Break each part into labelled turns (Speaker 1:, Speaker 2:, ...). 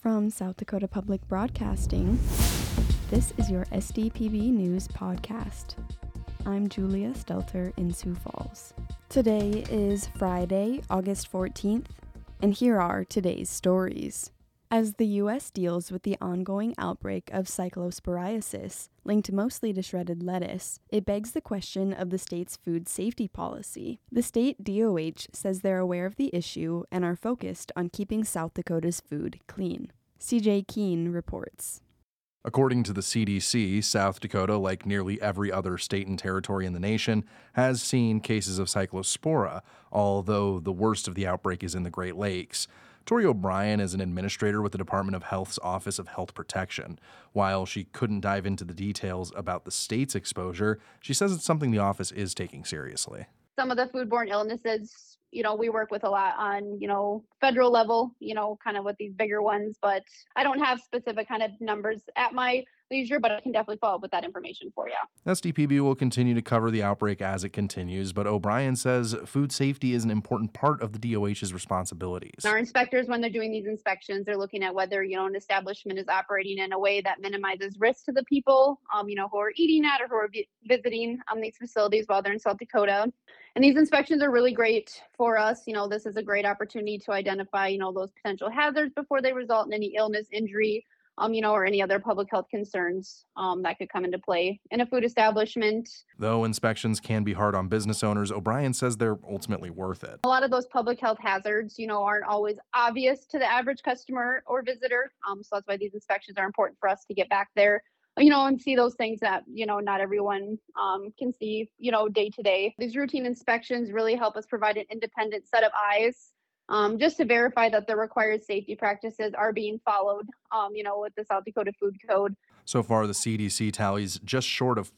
Speaker 1: From South Dakota Public Broadcasting, this is your SDPB News Podcast. I'm Julia Stelter in Sioux Falls. Today is Friday, August 14th, and here are today's stories. As the U.S. deals with the ongoing outbreak of cyclosporiasis, linked mostly to shredded lettuce, it begs the question of the state's food safety policy. The state DOH says they're aware of the issue and are focused on keeping South Dakota's food clean. CJ Keene reports.
Speaker 2: According to the CDC, South Dakota, like nearly every other state and territory in the nation, has seen cases of cyclospora, although the worst of the outbreak is in the Great Lakes. Tori O'Brien is an administrator with the Department of Health's Office of Health Protection. While she couldn't dive into the details about the state's exposure, she says it's something the office is taking seriously.
Speaker 3: Some of the foodborne illnesses, we work with a lot on, federal level, kind of with these bigger ones, but I don't have specific kind of numbers at my leisure, but I can definitely follow up with that information for you.
Speaker 2: SDPB will continue to cover the outbreak as it continues, but O'Brien says food safety is an important part of the DOH's responsibilities.
Speaker 3: Our inspectors, when they're doing these inspections, they're looking at whether, an establishment is operating in a way that minimizes risk to the people, who are eating at or who are visiting these facilities while they're in South Dakota. And these inspections are really great for us. This is a great opportunity to identify, those potential hazards before they result in any illness, injury, or any other public health concerns that could come into play in a food establishment.
Speaker 2: Though inspections can be hard on business owners, O'Brien says they're ultimately worth it.
Speaker 3: A lot of those public health hazards, aren't always obvious to the average customer or visitor. So that's why these inspections are important for us to get back there, and see those things that, not everyone can see, day to day. These routine inspections really help us provide an independent set of eyes just to verify that the required safety practices are being followed, with the South Dakota Food Code.
Speaker 2: So far, the CDC tallies just short of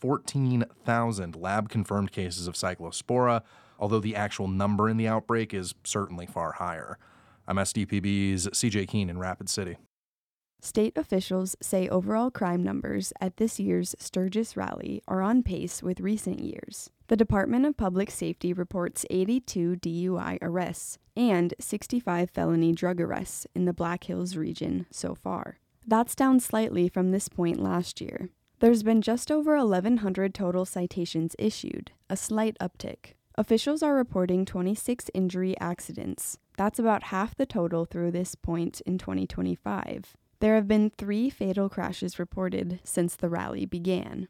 Speaker 2: 14,000 lab-confirmed cases of cyclospora, although the actual number in the outbreak is certainly far higher. I'm SDPB's CJ Keene in Rapid City.
Speaker 1: State officials say overall crime numbers at this year's Sturgis rally are on pace with recent years. The Department of Public Safety reports 82 DUI arrests and 65 felony drug arrests in the Black Hills region so far. That's down slightly from this point last year. There's been just over 1,100 total citations issued, a slight uptick. Officials are reporting 26 injury accidents. That's about half the total through this point in 2025. There have been 3 fatal crashes reported since the rally began.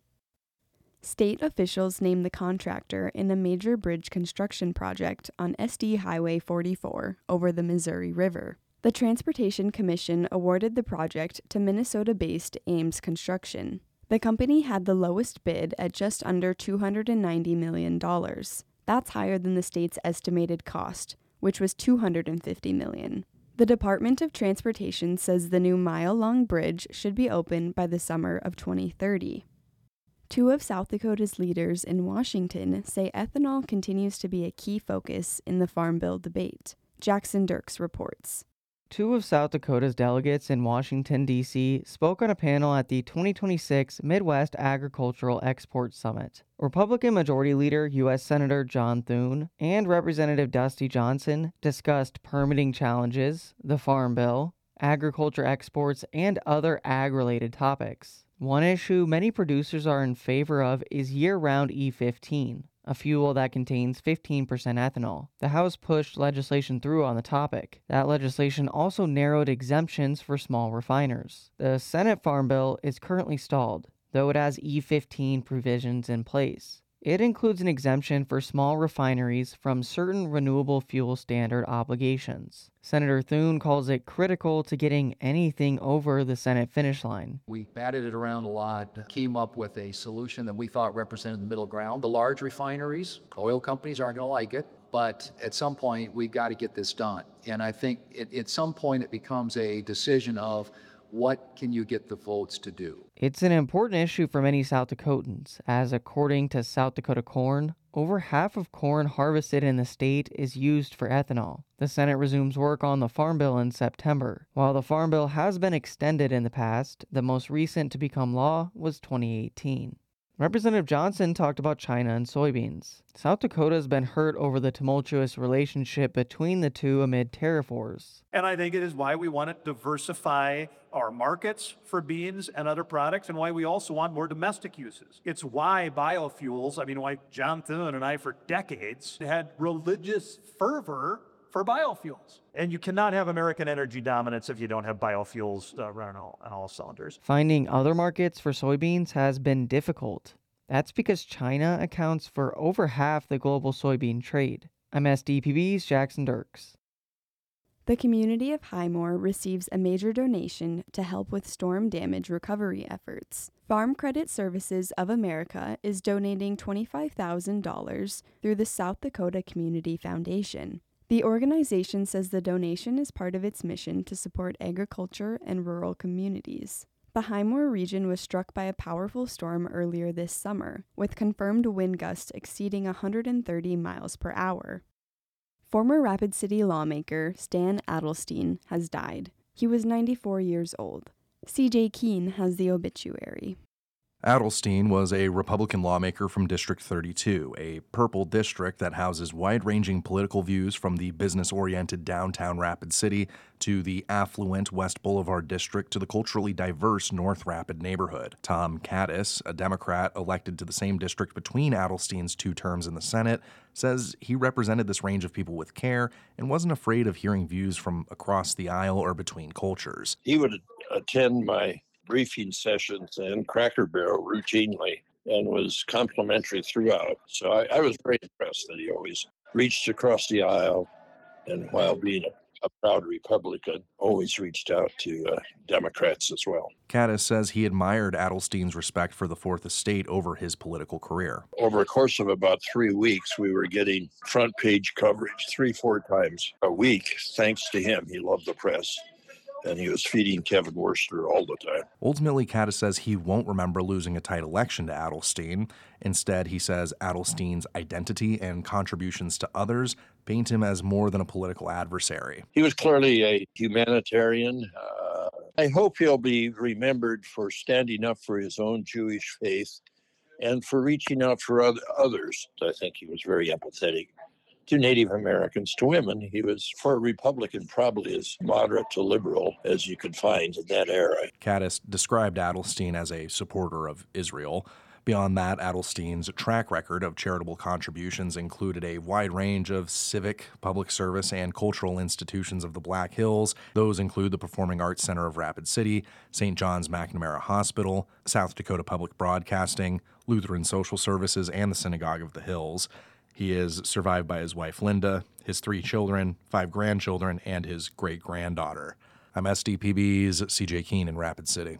Speaker 1: State officials named the contractor in a major bridge construction project on SD Highway 44 over the Missouri River. The Transportation Commission awarded the project to Minnesota-based Ames Construction. The company had the lowest bid at just under $290 million. That's higher than the state's estimated cost, which was $250 million. The Department of Transportation says the new mile-long bridge should be open by the summer of 2030. 2 of South Dakota's leaders in Washington say ethanol continues to be a key focus in the Farm Bill debate. Jackson Dirks reports.
Speaker 4: 2 of South Dakota's delegates in Washington, D.C. spoke on a panel at the 2026 Midwest Agricultural Export Summit. Republican Majority Leader U.S. Senator John Thune and Representative Dusty Johnson discussed permitting challenges, the Farm Bill, agriculture exports, and other ag-related topics. One issue many producers are in favor of is year-round E15, a fuel that contains 15% ethanol. The House pushed legislation through on the topic. That legislation also narrowed exemptions for small refiners. The Senate Farm Bill is currently stalled, though it has E15 provisions in place. It includes an exemption for small refineries from certain renewable fuel standard obligations. Senator Thune calls it critical to getting anything over the Senate finish line.
Speaker 5: We batted it around a lot, came up with a solution that we thought represented the middle ground. The large refineries, oil companies aren't going to like it, but at some point we've got to get this done. And I think at some point it becomes a decision of what can you get the votes to do?
Speaker 4: It's an important issue for many South Dakotans, as according to South Dakota Corn, over half of corn harvested in the state is used for ethanol. The Senate resumes work on the Farm Bill in September. While the Farm Bill has been extended in the past, the most recent to become law was 2018. Representative Johnson talked about China and soybeans. South Dakota has been hurt over the tumultuous relationship between the two amid tariff wars.
Speaker 6: And I think it is why we want to diversify our markets for beans and other products, and why we also want more domestic uses. It's why biofuels, why John Thune and I for decades had religious fervor for biofuels. And you cannot have American energy dominance if you don't have biofuels running on all cylinders.
Speaker 4: Finding other markets for soybeans has been difficult. That's because China accounts for over half the global soybean trade. I'm SDPB's Jackson Dirks.
Speaker 1: The community of Highmore receives a major donation to help with storm damage recovery efforts. Farm Credit Services of America is donating $25,000 through the South Dakota Community Foundation. The organization says the donation is part of its mission to support agriculture and rural communities. The Highmore region was struck by a powerful storm earlier this summer, with confirmed wind gusts exceeding 130 miles per hour. Former Rapid City lawmaker Stan Adelstein has died. He was 94 years old. C.J. Keene has the obituary.
Speaker 2: Adelstein was a Republican lawmaker from District 32, a purple district that houses wide-ranging political views from the business-oriented downtown Rapid City to the affluent West Boulevard district to the culturally diverse North Rapid neighborhood. Tom Caddis, a Democrat elected to the same district between Adelstein's 2 terms in the Senate, says he represented this range of people with care and wasn't afraid of hearing views from across the aisle or between cultures.
Speaker 7: He would attend my briefing sessions and Cracker Barrel routinely and was complimentary throughout. So I was very impressed that he always reached across the aisle, and while being a proud Republican, always reached out to Democrats as well.
Speaker 2: Caddis says he admired Adelstein's respect for the Fourth Estate over his political career.
Speaker 7: Over a course of about 3 weeks, we were getting front page coverage 3-4 times a week. Thanks to him, he loved the press. And he was feeding Kevin Worcester all the time.
Speaker 2: Ultimately, Caddis says he won't remember losing a tight election to Adelstein. Instead, he says Adelstein's identity and contributions to others paint him as more than a political adversary.
Speaker 7: He was clearly a humanitarian. I hope he'll be remembered for standing up for his own Jewish faith and for reaching out for others. I think he was very empathetic to Native Americans, to women. He was, for a Republican, probably as moderate to liberal as you could find in that era.
Speaker 2: Caddis described Adelstein as a supporter of Israel. Beyond that, Adelstein's track record of charitable contributions included a wide range of civic, public service, and cultural institutions of the Black Hills. Those include the Performing Arts Center of Rapid City, St. John's McNamara Hospital, South Dakota Public Broadcasting, Lutheran Social Services, and the Synagogue of the Hills. He is survived by his wife, Linda, his 3 children, 5 grandchildren, and his great-granddaughter. I'm SDPB's C.J. Keene in Rapid City.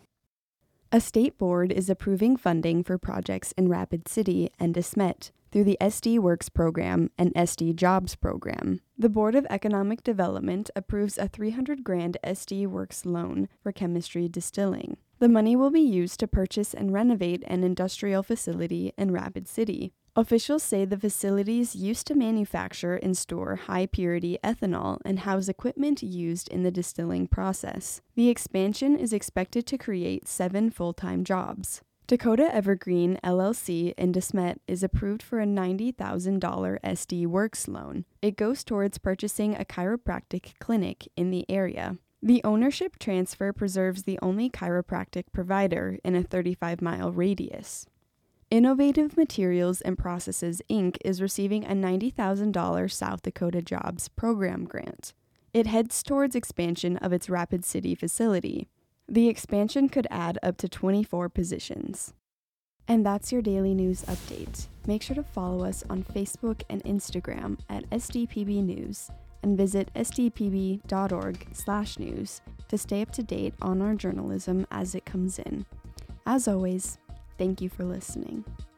Speaker 1: A state board is approving funding for projects in Rapid City and DeSmet through the SD Works program and SD Jobs program. The Board of Economic Development approves a $300,000 SD Works loan for chemistry distilling. The money will be used to purchase and renovate an industrial facility in Rapid City. Officials say the facilities used to manufacture and store high-purity ethanol and house equipment used in the distilling process. The expansion is expected to create 7 full-time jobs. Dakota Evergreen LLC in DeSmet is approved for a $90,000 SD Works loan. It goes towards purchasing a chiropractic clinic in the area. The ownership transfer preserves the only chiropractic provider in a 35-mile radius. Innovative Materials and Processes, Inc. is receiving a $90,000 South Dakota Jobs Program grant. It heads towards expansion of its Rapid City facility. The expansion could add up to 24 positions. And that's your daily news update. Make sure to follow us on Facebook and Instagram at SDPB News and visit sdpb.org/news to stay up to date on our journalism as it comes in. As always, thank you for listening.